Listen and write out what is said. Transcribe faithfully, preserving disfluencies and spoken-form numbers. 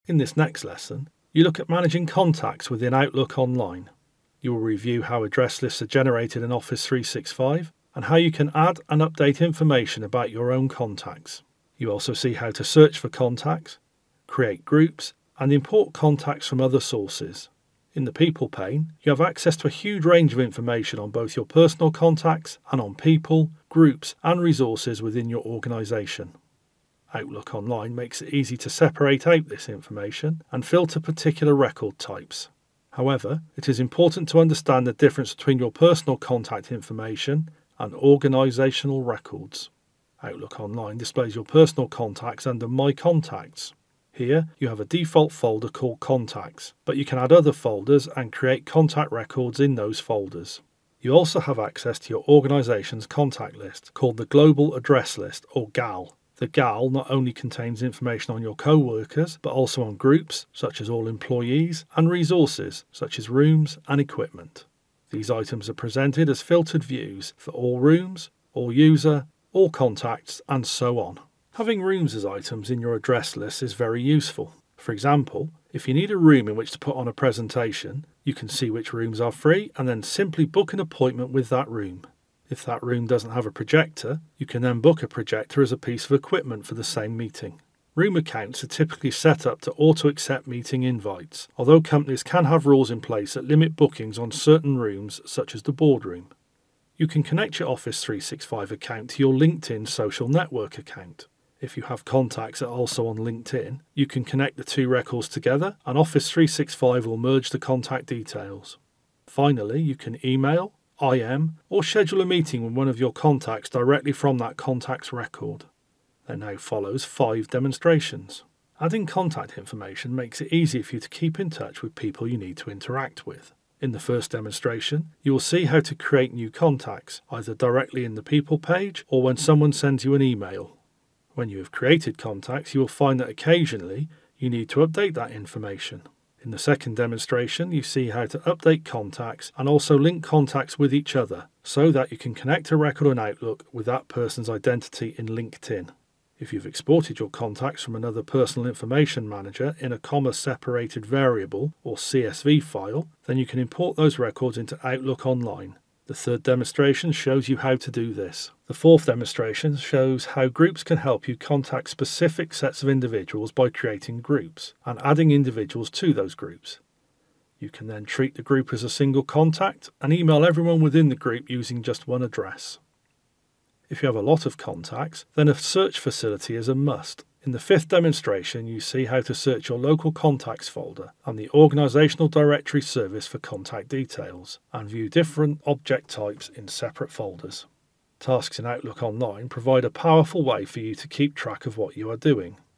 In this next lesson, you look at managing contacts within Outlook Online. You will review how address lists are generated in Office three sixty-five and how you can add and update information about your own contacts. You also see how to search for contacts, create groups, and import contacts from other sources. In the People pane, you have access to a huge range of information on both your personal contacts and on people, groups, and resources within your organisation. Outlook Online makes it easy to separate out this information and filter particular record types. However, it is important to understand the difference between your personal contact information and organisational records. Outlook Online displays your personal contacts under My Contacts. Here, you have a default folder called Contacts, but you can add other folders and create contact records in those folders. You also have access to your organisation's contact list, called the Global Address List, or G A L. The G A L not only contains information on your co-workers, but also on groups, such as all employees, and resources, such as rooms and equipment. These items are presented as filtered views for all rooms, all user, all contacts, and so on. Having rooms as items in your address list is very useful. For example, if you need a room in which to put on a presentation, you can see which rooms are free and then simply book an appointment with that room. If that room doesn't have a projector, you can then book a projector as a piece of equipment for the same meeting. Room accounts are typically set up to auto-accept meeting invites, although companies can have rules in place that limit bookings on certain rooms, such as the boardroom. You can connect your Office three sixty-five account to your LinkedIn social network account. If you have contacts that are also on LinkedIn, you can connect the two records together and Office three sixty-five will merge the contact details. Finally, you can email, I M, or schedule a meeting with one of your contacts directly from that contact's record. There now follows five demonstrations. Adding contact information makes it easy for you to keep in touch with people you need to interact with. In the first demonstration, you will see how to create new contacts, either directly in the People page or when someone sends you an email. When you have created contacts, you will find that occasionally you need to update that information. In the second demonstration, you see how to update contacts and also link contacts with each other so that you can connect a record on Outlook with that person's identity in LinkedIn. If you've exported your contacts from another personal information manager in a comma-separated variable or C S V file, then you can import those records into Outlook Online. The third demonstration shows you how to do this. The fourth demonstration shows how groups can help you contact specific sets of individuals by creating groups and adding individuals to those groups. You can then treat the group as a single contact and email everyone within the group using just one address. If you have a lot of contacts, then a search facility is a must. In the fifth demonstration, you see how to search your local contacts folder and the Organisational Directory service for contact details, and view different object types in separate folders. Tasks in Outlook Online provide a powerful way for you to keep track of what you are doing.